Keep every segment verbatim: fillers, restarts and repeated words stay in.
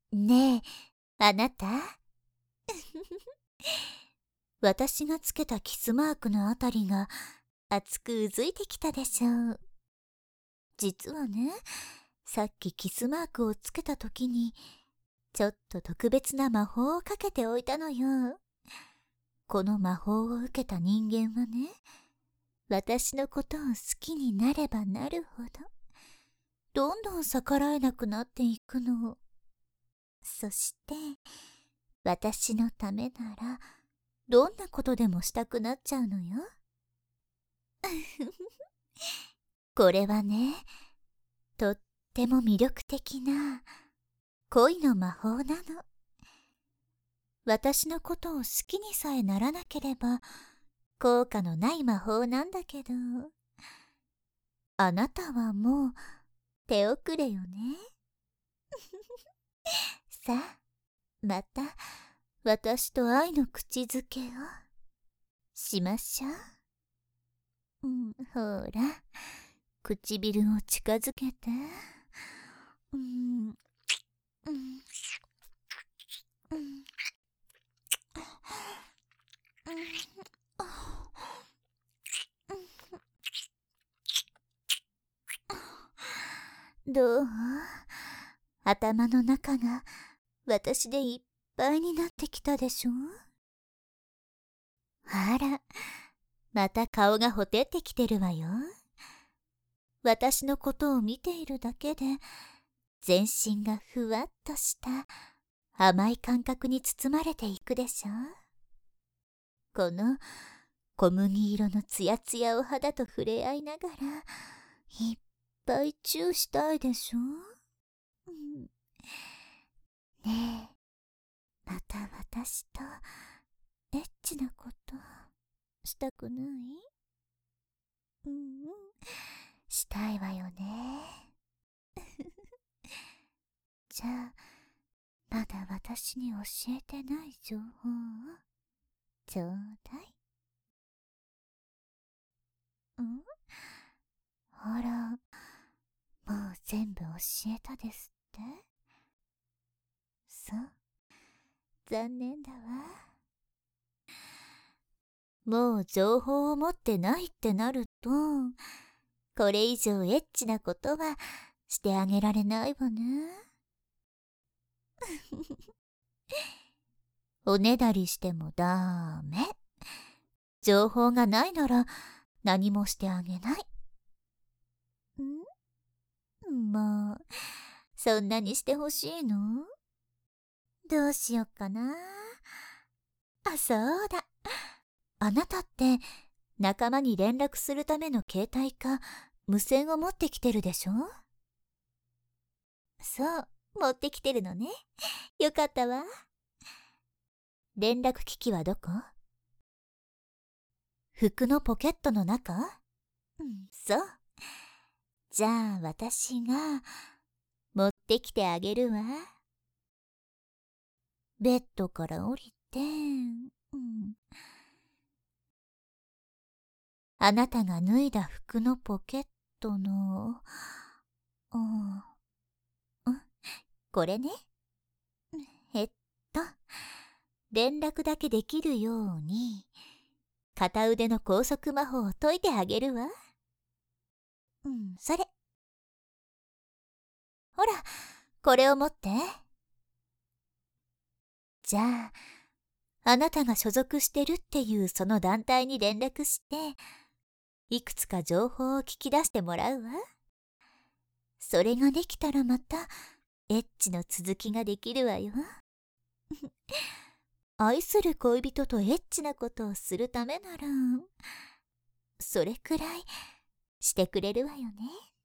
ねえ、あなた私がつけたキスマークのあたりが熱くうずいてきたでしょう。実はね、さっきキスマークをつけた時にちょっと特別な魔法をかけておいたのよ。この魔法を受けた人間はね、私のことを好きになればなるほどどんどん逆らえなくなっていくの。そして私のためならどんなことでもしたくなっちゃうのよ。これはね、とっても魅力的な恋の魔法なの。私のことを好きにさえならなければ効果のない魔法なんだけど、あなたはもう手遅れよね。さあ、また私と愛の口づけをしましょう。うん、ほら、唇を近づけて。うん、うん、うん、うん、どう？頭の中が私でいっぱいになってきたでしょ？あら、また顔がほてってきてるわよ。私のことを見ているだけで全身がふわっとした甘い感覚に包まれていくでしょ。この小麦色のツヤツヤお肌と触れ合いながらいっぱいチューしたいでしょ、うん、ねえ、また私とエッチなことしたくない？うん、したいわよね。じゃあまだ私に教えてない情報をちょうだい。ん？あら、もう全部教えたですって？そう、残念だわ。もう情報を持ってないってなると、これ以上エッチなことはしてあげられないわね。おねだりしてもダメ。情報がないなら何もしてあげない。ん？もう、そんなにしてほしいの？どうしよっかな。あ、そうだ。あなたって仲間に連絡するための携帯か無線を持ってきてるでしょ？そう、持ってきてるのね。よかったわ。連絡機器はどこ？服のポケットの中？うん、そう。じゃあ私が持ってきてあげるわ。ベッドから降りて、うん、あなたが脱いだ服のポケットの、うん、これね。えっと、連絡だけできるように、片腕の高速魔法を解いてあげるわ。うん、それ。ほら、これを持って。じゃあ、あなたが所属してるっていうその団体に連絡して、いくつか情報を聞き出してもらうわ。それができたらまた、エッチの続きができるわよ。愛する恋人とエッチなことをするためなら、それくらいしてくれるわよね。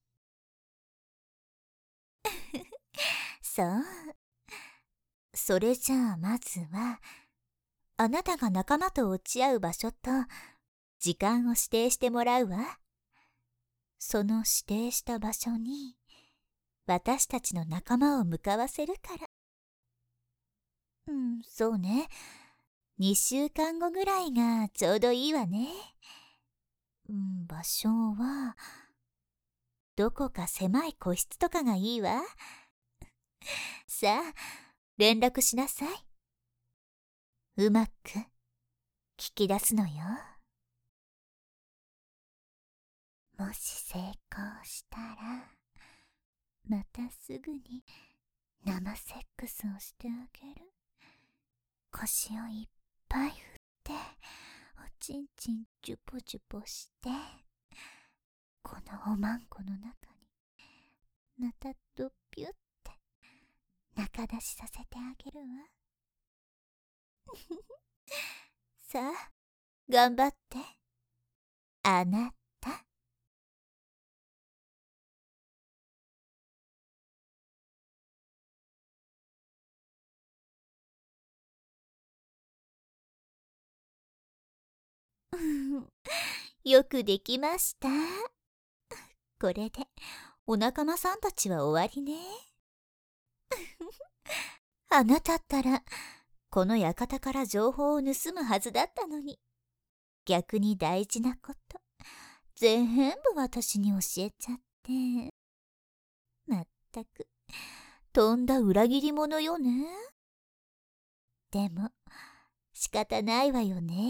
そう。それじゃあまずは、あなたが仲間と落ち合う場所と時間を指定してもらうわ。その指定した場所に私たちの仲間を向かわせるから。うん、そうね。にしゅうかんごぐらいがちょうどいいわね。うん、場所はどこか狭い個室とかがいいわ。さあ、 連絡しなさい。うまく聞き出すのよ。もし成功したら、またすぐに生セックスをしてあげる。腰をいっぱい振って、おちんちんジュポジュポして、このおまんこの中にまたドピュって中出しさせてあげるわ。さあ、頑張って、あなた。よくできました。これでお仲間さんたちは終わりね。あなたったらこの館から情報を盗むはずだったのに、逆に大事なこと全部私に教えちゃって、まったくとんだ裏切り者よね。でも仕方ないわよね。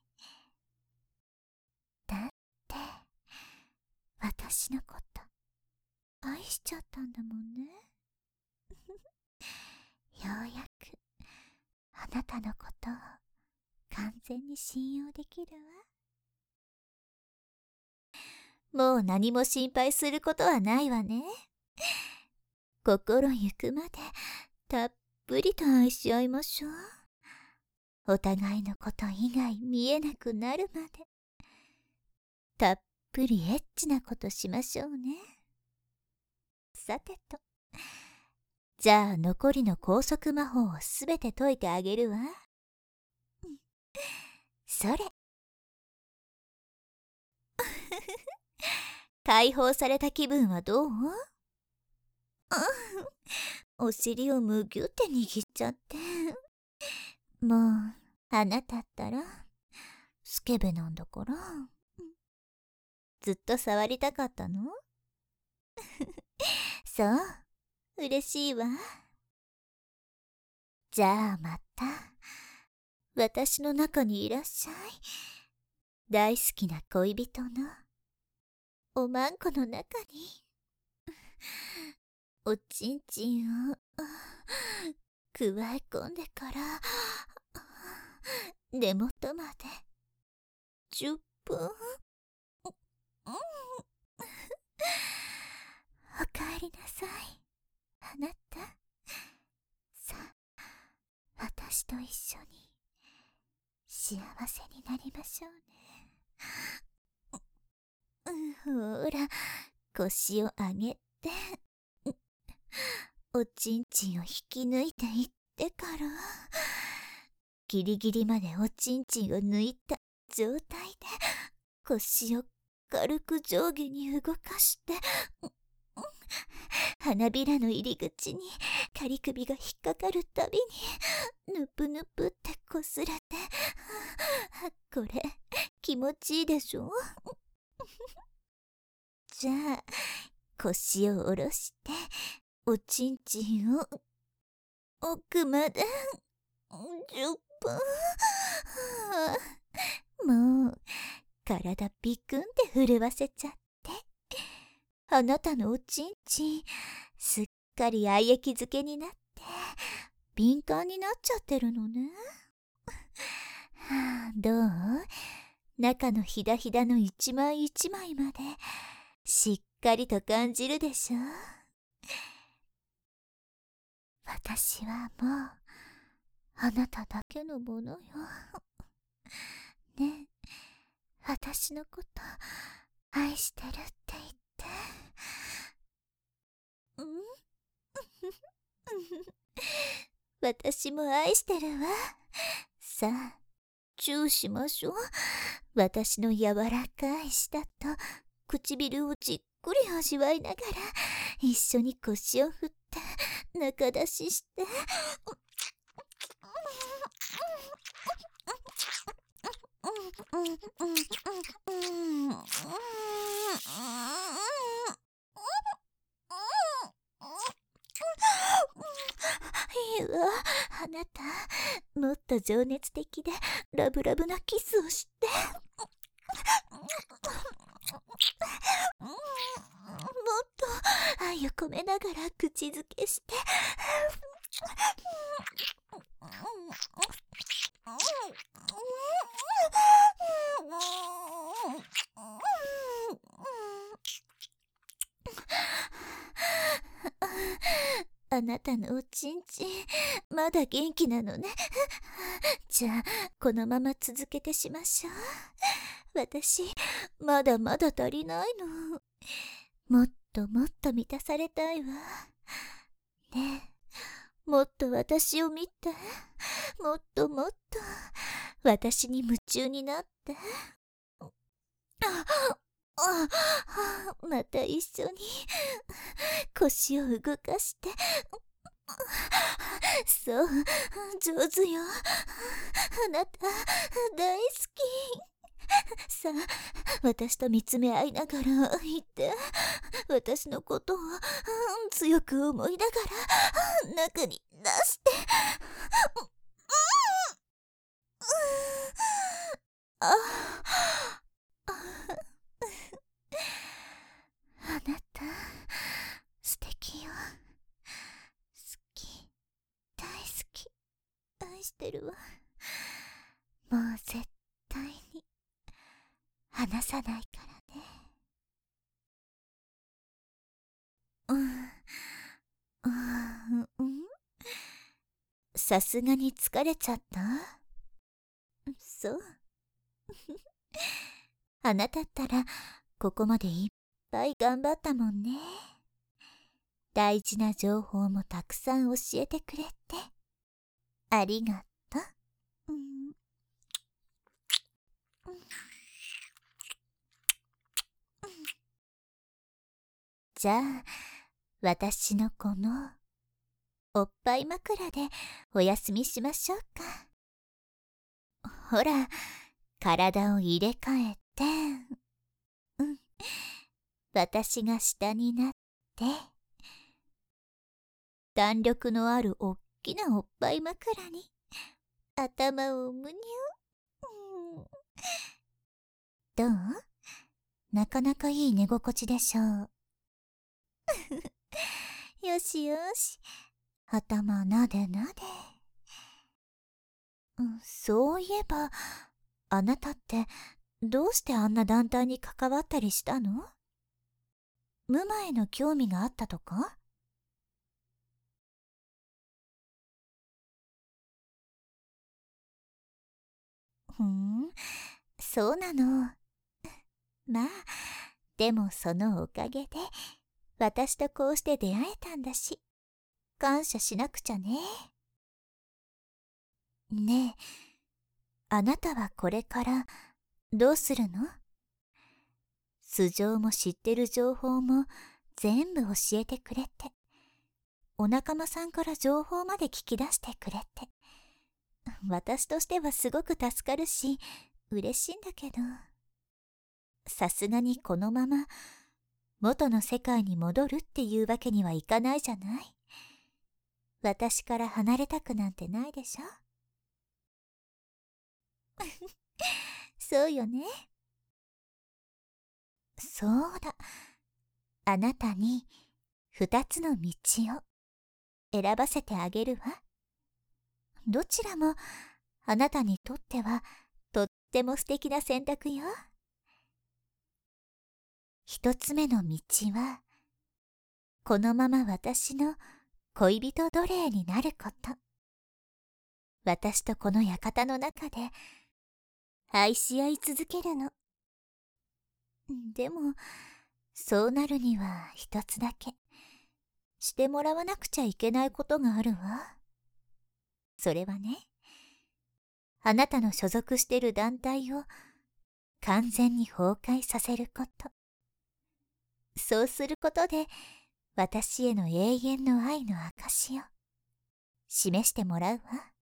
だって私のこと愛しちゃったんだもんね。ようやくあなたのことを完全に信用できるわ。もう何も心配することはないわね。心ゆくまでたっぷりと愛し合いましょう。お互いのこと以外見えなくなるまでたっぷりエッチなことしましょうね。さてと、じゃあ残りの拘束魔法をすべて解いてあげるわ。それ。解放された気分はどう？お尻をむぎゅって握っちゃって。もうあなたったらスケベなんだから、ずっと触りたかったの？そう、嬉しいわ。じゃあまた私の中にいらっしゃい。大好きな恋人のおまんこの中に。おちんちんをくわえ込んでから根元までじゅっぷん。おかえりなさい、あなた。さあ、私と一緒に幸せになりましょうね。ほら、腰を上げて、おちんちんを引き抜いていってから、ギリギリまでおちんちんを抜いた状態で腰を軽く上下に動かして、花びらの入り口に仮首が引っかかるたびにぬぷぬぷってこすれて、これ気持ちいいでしょ。じゃあ腰を下ろしておちんちんを奥までじゅっぷん。もう体ピクンって震わせちゃって、あなたのおちんちんすっかり愛液漬けになって敏感になっちゃってるのね。はあ、どう？中のひだひだの一枚一枚までしっかりと感じるでしょ。私はもうあなただけのものよ。ねえ、私のこと愛してるって言って。ん私も愛してるわ。さあ、チューしましょう。私の柔らかい舌と唇をじっくり味わいながら一緒に腰を振って中出しして。 いわ。あなた、もっと情熱的でラブラブなキスをして。もっと愛を込めながら口づけして。あなたのおちんちん、まだ元気なのね。じゃあ、このまま続けてしましょう。私、まだまだ足りないの。もっともっと満たされたいわ。ねえ、もっと私を見て。もっともっと、私に夢中になって。ああ、また一緒に腰を動かして。そう、上手よ。あなた、大好き。さあ、私と見つめ合いながら言って。私のことを強く思いながら中に出して。ああなた、素敵よ。好き、大好き、愛してるわ。もう絶対に離さないからね。うん、うん、さすがに疲れちゃった？そう。あなたったらここまでいっぱい頑張ったもんね。大事な情報もたくさん教えてくれてありがとう。うん、じゃあ、私のこのおっぱい枕でお休みしましょうか。ほら、体を入れ替えて、うん、私が下になって、弾力のあるおっきなおっぱい枕に頭をむにゅ、うん、どう？なかなかいい寝心地でしょう。よしよし、頭なでなで。うん、そういえば、あなたってどうしてあんな団体に関わったりしたの？無馬への興味があったとか？ふん、そうなの。まあ、でもそのおかげで私とこうして出会えたんだし、感謝しなくちゃね。ねえ、あなたはこれからどうするの？素性も知ってる情報も全部教えてくれて、お仲間さんから情報まで聞き出してくれて、私としてはすごく助かるし嬉しいんだけど、さすがにこのまま元の世界に戻るっていうわけにはいかないじゃない。私から離れたくなんてないでしょ。そうよね。そうだ、あなたに二つの道を選ばせてあげるわ。どちらもあなたにとってはとっても素敵な選択よ。一つ目の道は、このまま私の恋人奴隷になること。私とこの館の中で愛し合い続けるの。でも、そうなるには一つだけしてもらわなくちゃいけないことがあるわ。それはね、あなたの所属してる団体を完全に崩壊させること。そうすることで私への永遠の愛の証を示してもらうわ。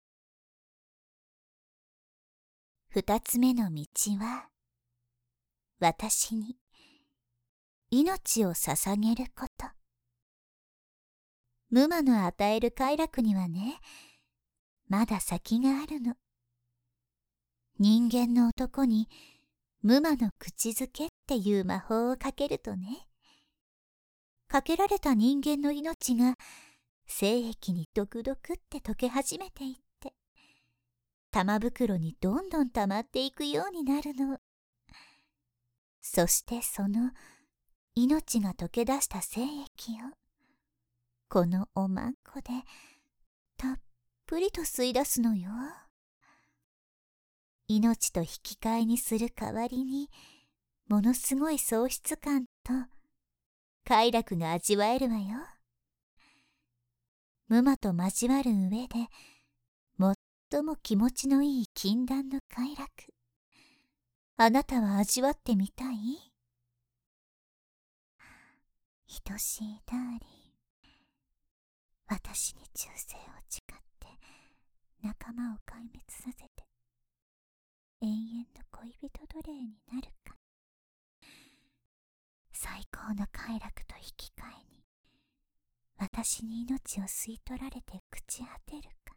二つ目の道は、私に命を捧げること。 無魔の与える快楽にはね、まだ先があるの。人間の男に無魔の口づけっていう魔法をかけるとね、かけられた人間の命が精液にドクドクって溶け始めていって、玉袋にどんどん溜まっていくようになるの。そしてその命が溶け出した精液をこのおまんこでたっぷりと吸い出すのよ。命と引き換えにする代わりにものすごい喪失感と快楽が味わえるわよ。無魔と交わる上で最も気持ちのいい禁断の快楽、あなたは味わってみたい？愛しいダーリン、私に忠誠を誓って仲間を壊滅させて永遠の恋人奴隷になるか、最高の快楽と引き換えに私に命を吸い取られて朽ち果てるか。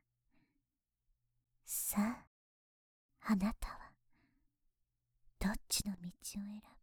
さあ、あなたはどっちの道を選ぶ？